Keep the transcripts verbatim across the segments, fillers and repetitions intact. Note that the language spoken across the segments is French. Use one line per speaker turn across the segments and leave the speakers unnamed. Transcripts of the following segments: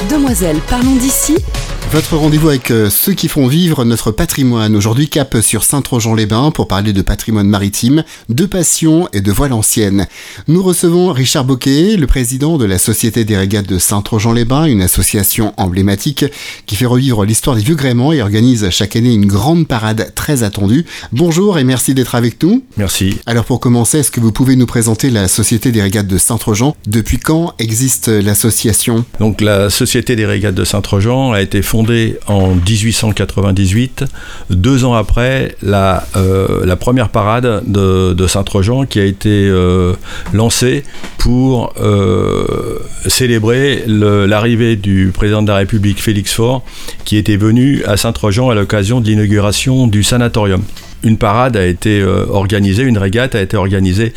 Demoiselles, parlons d'ici.
Votre rendez-vous avec euh, ceux qui font vivre notre patrimoine. Aujourd'hui, cap sur Saint-Trojan-les-Bains pour parler de patrimoine maritime, de passion et de voile ancienne. Nous recevons Richard Boquet, le président de la Société des régates de Saint-Trojan-les-Bains, une association emblématique qui fait revivre l'histoire des vieux gréements et organise chaque année une grande parade très attendue. Bonjour et merci d'être avec nous.
Merci.
Alors pour commencer, est-ce que vous pouvez nous présenter la Société des régates de Saint-Trojan ? Depuis quand existe l'association ?
Donc la Société des régates de Saint-Trojan a été fondée en dix-huit cent quatre-vingt-dix-huit, deux ans après la, euh, la première parade de, de Saint-Trojan qui a été euh, lancée pour euh, célébrer le, l'arrivée du président de la République Félix Faure qui était venu à Saint-Trojan à l'occasion de l'inauguration du sanatorium. Une parade a été euh, organisée, une régate a été organisée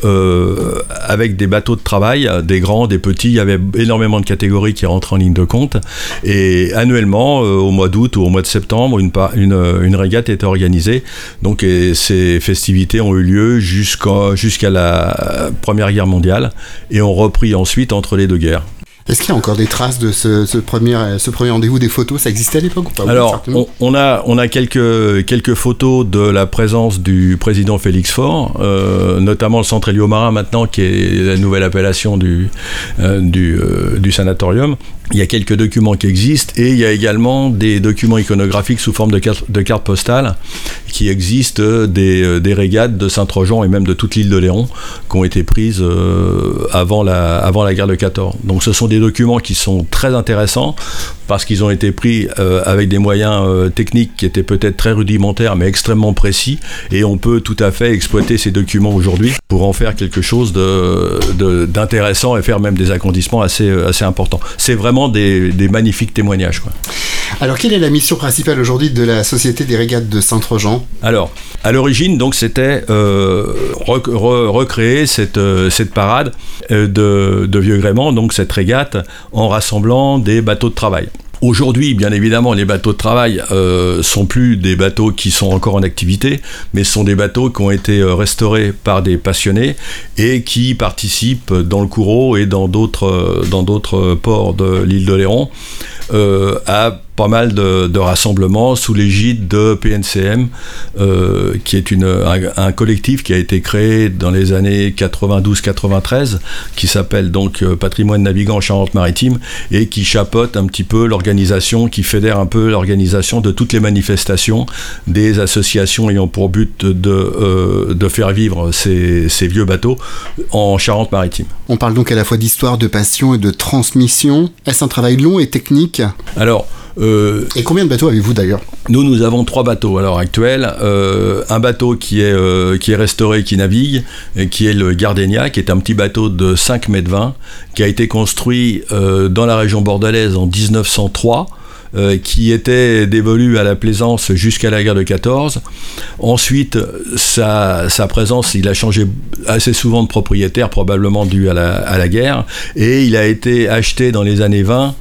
euh, avec des bateaux de travail, des grands, des petits. Il y avait énormément de catégories qui rentrent en ligne de compte. Et annuellement, euh, au mois d'août ou au mois de septembre, une, une, une régate était organisée. Donc, et ces festivités ont eu lieu jusqu'à, jusqu'à la Première Guerre mondiale et ont repris ensuite entre les deux guerres.
Est-ce qu'il y a encore des traces de ce, ce, premier, ce premier rendez-vous des photos ? Ça existait à l'époque ou pas ?
Alors, on, on a, on a quelques, quelques photos de la présence du président Félix Faure, euh, notamment le centre héliomarin maintenant, qui est la nouvelle appellation du, euh, du, euh, du sanatorium. Il y a quelques documents qui existent et il y a également des documents iconographiques sous forme de cartes de carte postales qui existent des, des régates de Saint-Trojan et même de toute l'île de Léron qui ont été prises euh, avant, la, avant la guerre de quatorze. Donc ce sont des documents qui sont très intéressants parce qu'ils ont été pris euh, avec des moyens euh, techniques qui étaient peut-être très rudimentaires mais extrêmement précis et on peut tout à fait exploiter ces documents aujourd'hui pour en faire quelque chose de, de, d'intéressant et faire même des agrandissements assez, assez importants. C'est vraiment des, des magnifiques témoignages, quoi.
Alors, quelle est la mission principale aujourd'hui de la Société des régates de Saint-Trojan ?
Alors, à l'origine, donc, c'était euh, rec- re- recréer cette, euh, cette parade euh, de, de vieux gréements, donc cette régate, en rassemblant des bateaux de travail. Aujourd'hui, bien évidemment, les bateaux de travail euh, sont plus des bateaux qui sont encore en activité, mais sont des bateaux qui ont été restaurés par des passionnés et qui participent dans le Coureau et dans d'autres, dans d'autres ports de l'île de Léron euh, à pas mal de, de rassemblements sous l'égide de P N C M, euh, qui est une, un, un collectif qui a été créé dans les années quatre-vingt-douze quatre-vingt-treize, qui s'appelle donc Patrimoine Navigant en Charente-Maritime, et qui chapeaute un petit peu l'organisation, qui fédère un peu l'organisation de toutes les manifestations des associations ayant pour but de, euh, de faire vivre ces, ces vieux bateaux en Charente-Maritime.
On parle donc à la fois d'histoire, de passion et de transmission. Est-ce un travail long et technique ?
Alors, Euh,
et combien de bateaux avez-vous d'ailleurs ?
Nous, nous avons trois bateaux à l'heure actuelle. Euh, un bateau qui est, euh, qui est restauré, qui navigue, et qui est le Gardenia, qui est un petit bateau de cinq mètres vingt, qui a été construit euh, dans la région bordelaise en dix-neuf cent trois, euh, qui était dévolu à la plaisance jusqu'à la guerre de quatorze. Ensuite, sa, sa présence, il a changé assez souvent de propriétaire, probablement dû à la, à la guerre, et il a été acheté dans les années vingt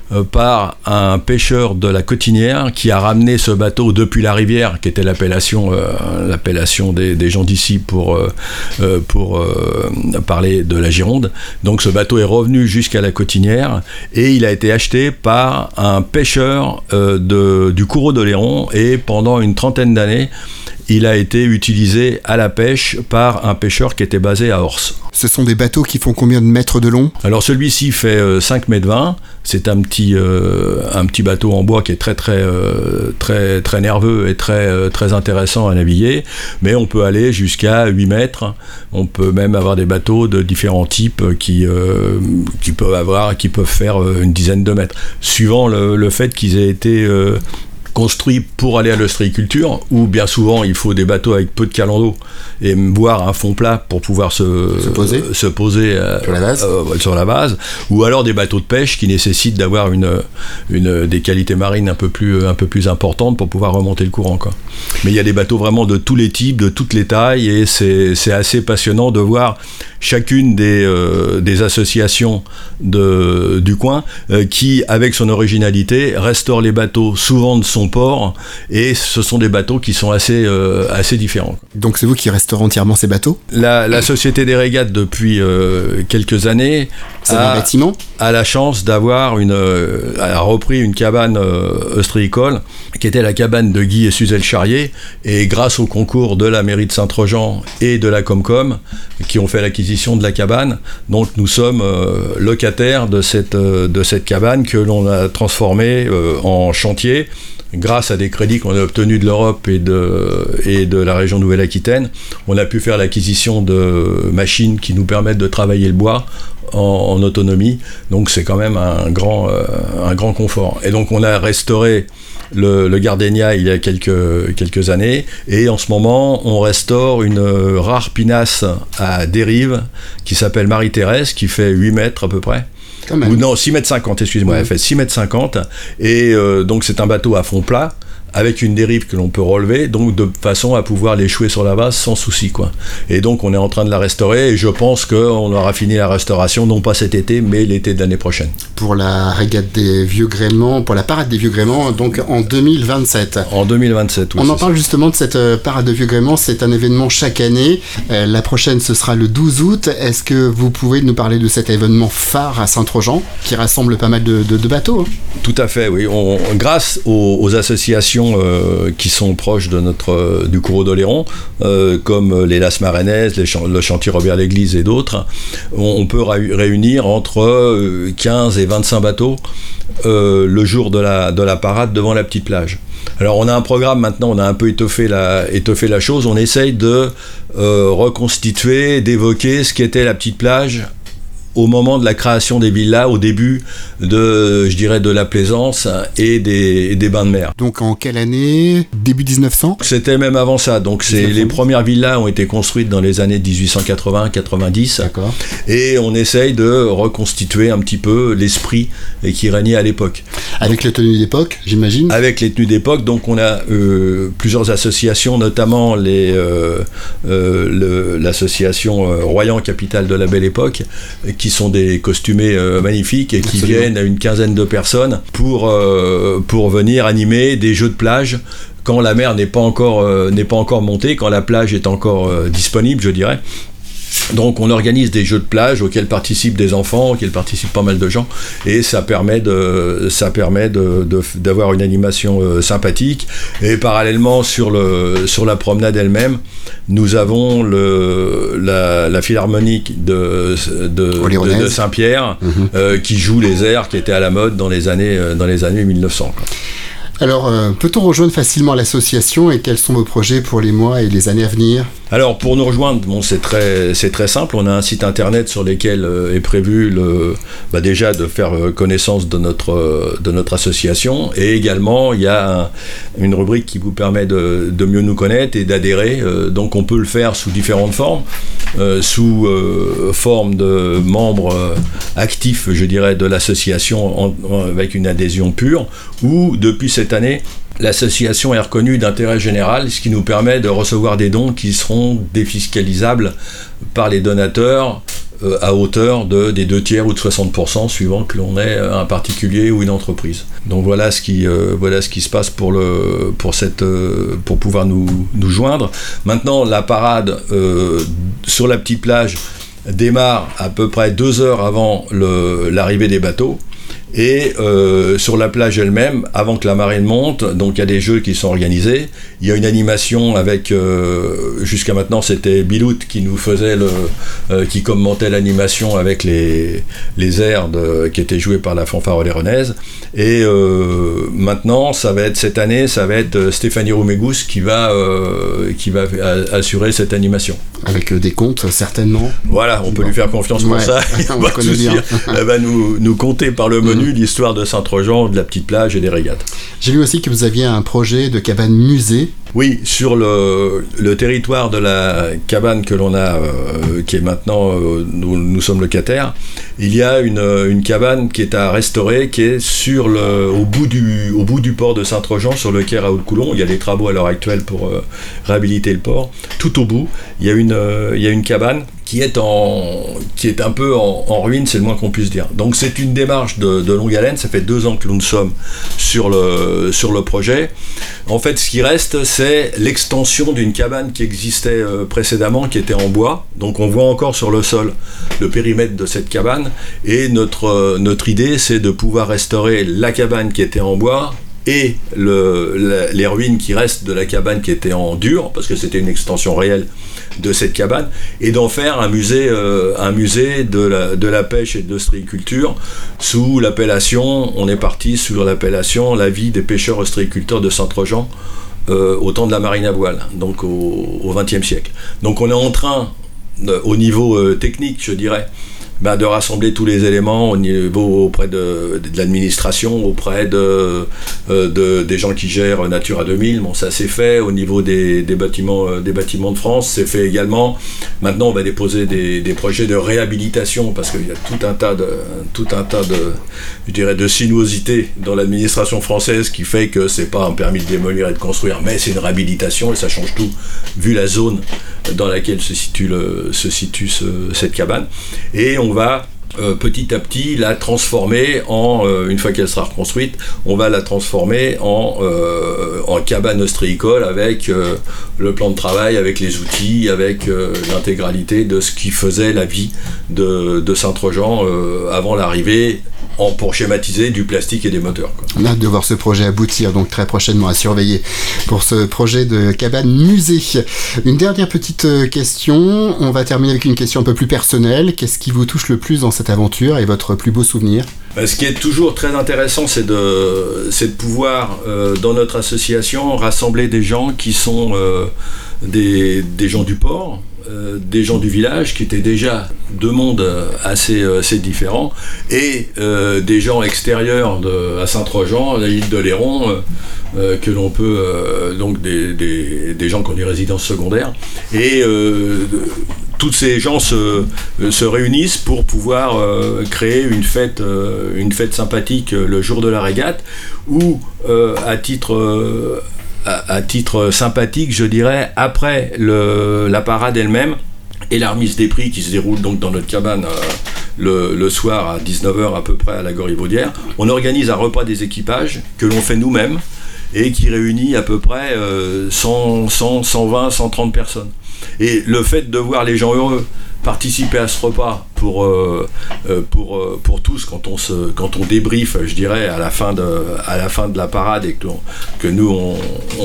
par un pêcheur de la Cotinière qui a ramené ce bateau depuis la rivière, qui était l'appellation, euh, l'appellation des, des gens d'ici pour, euh, pour euh, parler de la Gironde. Donc ce bateau est revenu jusqu'à la Cotinière et il a été acheté par un pêcheur euh, de, du Coureau de Léron et pendant une trentaine d'années, il a été utilisé à la pêche par un pêcheur qui était basé à Ors.
Ce sont des bateaux qui font combien de mètres de long ?
Alors celui-ci fait euh, cinq mètres vingt. C'est un petit, euh, un petit bateau en bois qui est très très, euh, très, très nerveux et très, euh, très intéressant à naviguer. Mais on peut aller jusqu'à huit mètres. On peut même avoir des bateaux de différents types qui, euh, qui, peuvent, avoir, qui peuvent faire une dizaine de mètres. Suivant le, le fait qu'ils aient été... Euh, construit pour aller à l'ostréiculture, où bien souvent il faut des bateaux avec peu de calandaux et voire un fond plat pour pouvoir se,
se poser,
euh, se poser euh,
sur, la base.
Euh, sur la base, ou alors des bateaux de pêche qui nécessitent d'avoir une, une, des qualités marines un peu, plus, un peu plus importantes pour pouvoir remonter le courant, quoi. Mais il y a des bateaux vraiment de tous les types, de toutes les tailles, et c'est, c'est assez passionnant de voir chacune des, euh, des associations de, du coin euh, qui, avec son originalité, restaure les bateaux. Souvent ne sont son port, et ce sont des bateaux qui sont assez, euh, assez différents.
Donc c'est vous qui restaurez entièrement ces bateaux ?
La, la Société des Régates, depuis euh, quelques années,
a, un bâtiment
a la chance d'avoir une, euh, a repris une cabane euh, ostréicole, qui était la cabane de Guy et Suzelle Charrier, et grâce au concours de la mairie de Saint-Trojan et de la Comcom, qui ont fait l'acquisition de la cabane, donc nous sommes euh, locataires de cette, euh, de cette cabane que l'on a transformée euh, en chantier, grâce à des crédits qu'on a obtenus de l'Europe et de, et de la région Nouvelle-Aquitaine. On a pu faire l'acquisition de machines qui nous permettent de travailler le bois en, en autonomie, donc c'est quand même un grand, euh, un grand confort. Et donc on a restauré le, le Gardenia il y a quelques, quelques années, et en ce moment on restaure une rare pinasse à dérive qui s'appelle Marie-Thérèse, qui fait huit mètres à peu près. Ou non, six mètres cinquante, excusez-moi, mmh. Elle fait six mètres cinquante, et euh, donc c'est un bateau à fond plat, avec une dérive que l'on peut relever, donc de façon à pouvoir l'échouer sur la vase sans souci, quoi. Et donc on est en train de la restaurer, et je pense qu'on aura fini la restauration, non pas cet été, mais l'été de l'année prochaine.
Pour la régate des vieux gréments, pour la parade des vieux gréments, donc en deux mille vingt-sept.
En deux mille vingt-sept, oui.
On en parle ça. Justement de cette parade de vieux gréments, c'est un événement chaque année. Euh, la prochaine, ce sera le douze août. Est-ce que vous pouvez nous parler de cet événement phare à Saint-Trojan, qui rassemble pas mal de, de, de bateaux, hein ?
Tout à fait, oui. On, grâce aux, aux associations Euh, qui sont proches de notre, euh, du courreau d'Oléron, euh, comme les Las Marenaises, les ch- le chantier Robert l'Église et d'autres, on, on peut ra- réunir entre euh, quinze et vingt-cinq bateaux euh, le jour de la, de la parade devant la petite plage. Alors on a un programme maintenant, on a un peu étoffé la, étoffé la chose, on essaye de euh, reconstituer, d'évoquer ce qu'était la petite plage au moment de la création des villas, au début de, je dirais, de la plaisance et des, et des bains de mer.
Donc en quelle année ? Début dix-neuf cents ?
C'était même avant ça. Donc c'est, les premières villas ont été construites dans les années dix-huit cent quatre-vingts quatre-vingt-dix.
D'accord.
Et on essaye de reconstituer un petit peu l'esprit qui régnait à l'époque.
Avec donc, les tenues d'époque, j'imagine ?
Avec les tenues d'époque. Donc on a euh, plusieurs associations, notamment les, euh, euh, le, l'association euh, Royan Capitale de la Belle Époque, qui sont des costumés euh, magnifiques et qui Absolument. Viennent à une quinzaine de personnes pour, euh, pour venir animer des jeux de plage quand la mer n'est pas encore, euh, n'est pas encore montée, quand la plage est encore euh, disponible, je dirais. Donc on organise des jeux de plage auxquels participent des enfants, auxquels participent pas mal de gens, et ça permet de, ça permet de, de, d'avoir une animation euh, sympathique. Et parallèlement sur, le, sur la promenade elle-même, nous avons le, la, la philharmonique de, de, de, de Saint-Pierre mmh. euh, qui joue les airs qui étaient à la mode dans les années, dans les années mille neuf cents. Quoi.
Alors, euh, peut-on rejoindre facilement l'association et quels sont vos projets pour les mois et les années à venir ?
Alors, pour nous rejoindre, bon, c'est très, c'est très simple. On a un site internet sur lequel euh, est prévu le, bah déjà de faire connaissance de notre, euh, de notre association. Et également, il y a un, une rubrique qui vous permet de, de mieux nous connaître et d'adhérer. Euh, donc, on peut le faire sous différentes formes. Euh, sous euh, forme de membres euh, actifs, je dirais, de l'association en, en, avec une adhésion pure, ou depuis cette année, l'association est reconnue d'intérêt général, ce qui nous permet de recevoir des dons qui seront défiscalisables par les donateurs euh, à hauteur de, des deux tiers ou de soixante pour cent, suivant que l'on est un particulier ou une entreprise. Donc voilà ce qui, euh, voilà ce qui se passe pour, le, pour, cette, euh, pour pouvoir nous, nous joindre. Maintenant, la parade euh, sur la petite plage démarre à peu près deux heures avant le, l'arrivée des bateaux. Et euh, sur la plage elle-même, avant que la marée ne monte, donc il y a des jeux qui sont organisés. Il y a une animation avec, euh, jusqu'à maintenant c'était Bilout qui nous faisait le, euh, qui commentait l'animation avec les, les airs de, qui étaient joués par la fanfare oléronaise. Et euh, maintenant, ça va être cette année, ça va être Stéphanie Roumégous qui va, euh, qui va assurer cette animation.
Avec des comptes, certainement.
Voilà, on peut bon. lui faire confiance pour ouais. ça.
On va connaît bien.
Elle va nous, nous compter par le menu mmh. l'histoire de Saint-Trojan, de la petite plage et des régates.
J'ai vu aussi que vous aviez un projet de cabane musée.
Oui, sur le, le territoire de la cabane que l'on a, euh, qui est maintenant, euh, nous, nous sommes locataires, il y a une, une cabane qui est à restaurer, qui est sur le, au, bout du, au bout du port de Saint-Trojan, sur le quai Raoul-Coulon. Il y a des travaux à l'heure actuelle pour euh, réhabiliter le port. Tout au bout, il y a une, euh, il y a une cabane qui est, en, qui est un peu en, en ruine, c'est le moins qu'on puisse dire. Donc c'est une démarche de, de longue haleine, ça fait deux ans que nous sommes sur le, sur le projet. En fait, ce qui reste, c'est l'extension d'une cabane qui existait euh, précédemment, qui était en bois. Donc on voit encore sur le sol le périmètre de cette cabane, et notre, euh, notre idée, c'est de pouvoir restaurer la cabane qui était en bois, et le, la, les ruines qui restent de la cabane qui était en dur, parce que c'était une extension réelle de cette cabane, et d'en faire un musée, euh, un musée de la, de la pêche et de l'ostréiculture, sous l'appellation, on est parti sur l'appellation La vie des pêcheurs ostréiculteurs de Saint-Trojan, euh, au temps de la marine à voile, donc au, au vingtième siècle. Donc on est en train, de, au niveau euh, technique, je dirais, Ben de rassembler tous les éléments au niveau, auprès de, de l'administration, auprès de, euh, de, des gens qui gèrent Natura deux mille. Bon, ça c'est fait. Au niveau des, des, bâtiments, euh, des bâtiments de France, c'est fait également. Maintenant, on va déposer des, des projets de réhabilitation, parce qu'il y a tout un tas de, tout un tas de, je dirais, de sinuosités dans l'administration française qui fait que c'est pas un permis de démolir et de construire, mais c'est une réhabilitation, et ça change tout, vu la zone dans laquelle se situe, le, se situe ce, cette cabane. Et on va euh, petit à petit la transformer en, euh, une fois qu'elle sera reconstruite, on va la transformer en, euh, en cabane ostréicole, avec euh, le plan de travail, avec les outils, avec euh, l'intégralité de ce qui faisait la vie de, de Saint-Trojan euh, avant l'arrivée, en, pour schématiser, du plastique et des moteurs, quoi.
On a hâte de voir ce projet aboutir, donc très prochainement à surveiller pour ce projet de cabane musée. Une dernière petite question, on va terminer avec une question un peu plus personnelle. Qu'est-ce qui vous touche le plus dans cette aventure et votre plus beau souvenir ?
Ben, ce qui est toujours très intéressant, c'est de, c'est de pouvoir, euh, dans notre association, rassembler des gens qui sont euh, des, des gens du port, Euh, des gens du village, qui étaient déjà deux mondes assez, assez différents, et euh, des gens extérieurs de, à Saint-Trojan, à l'île de Léron, euh, euh, que l'on peut, euh, donc des, des, des gens qui ont des résidences secondaires, et euh, tous ces gens se, se réunissent pour pouvoir euh, créer une fête, euh, une fête sympathique le jour de la régate, où euh, à titre euh, À, à titre sympathique, je dirais, après le, la parade elle-même et la remise des prix qui se déroule donc dans notre cabane euh, le, le soir à dix-neuf heures à peu près à la Gorivaudière, on organise un repas des équipages que l'on fait nous-mêmes et qui réunit à peu près euh, cent, cent, cent vingt, cent trente personnes. Et le fait de voir les gens heureux participer à ce repas pour, euh, pour, euh, pour tous, quand on, se, quand on débriefe, je dirais, à la fin de, à la, fin de la parade, et que, que nous, on,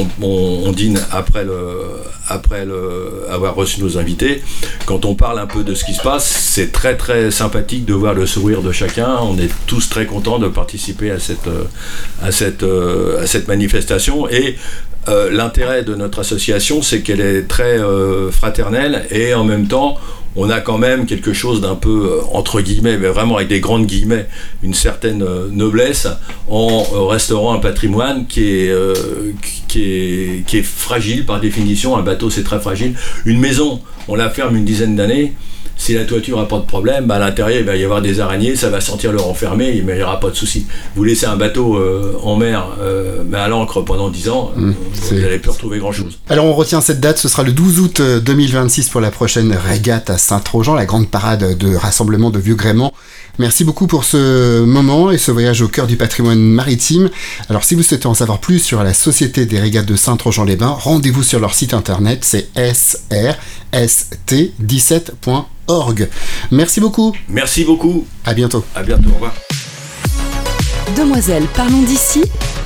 on, on dîne après, le, après le, avoir reçu nos invités, quand on parle un peu de ce qui se passe, c'est très très sympathique de voir le sourire de chacun. On est tous très contents de participer à cette, à cette, à cette manifestation. Et euh, l'intérêt de notre association, c'est qu'elle est très euh, fraternelle, et en même temps, on a quand même quelque chose d'un peu, euh, entre guillemets, mais vraiment avec des grandes guillemets, une certaine euh, noblesse, en euh, restaurant un patrimoine qui est, euh, qui, est, qui est fragile par définition. Un bateau, c'est très fragile. Une maison, on la ferme une dizaine d'années. Si la toiture n'a pas de problème, bah à l'intérieur, il va y avoir des araignées, ça va sentir le renfermé, mais il n'y aura pas de souci. Vous laissez un bateau euh, en mer, euh, mais à l'ancre pendant dix ans, mmh, vous n'allez plus retrouver grand-chose.
Alors on retient cette date, ce sera le douze août deux mille vingt-six pour la prochaine régate à Saint-Trojan, la grande parade de rassemblement de vieux gréements. Merci beaucoup pour ce moment et ce voyage au cœur du patrimoine maritime. Alors si vous souhaitez en savoir plus sur la Société des régates de Saint-Trojan-les-Bains, rendez-vous sur leur site internet, c'est s r s t dix-sept point org. Merci beaucoup.
Merci beaucoup.
À bientôt.
À bientôt, au revoir.
Demoiselles, parlons d'ici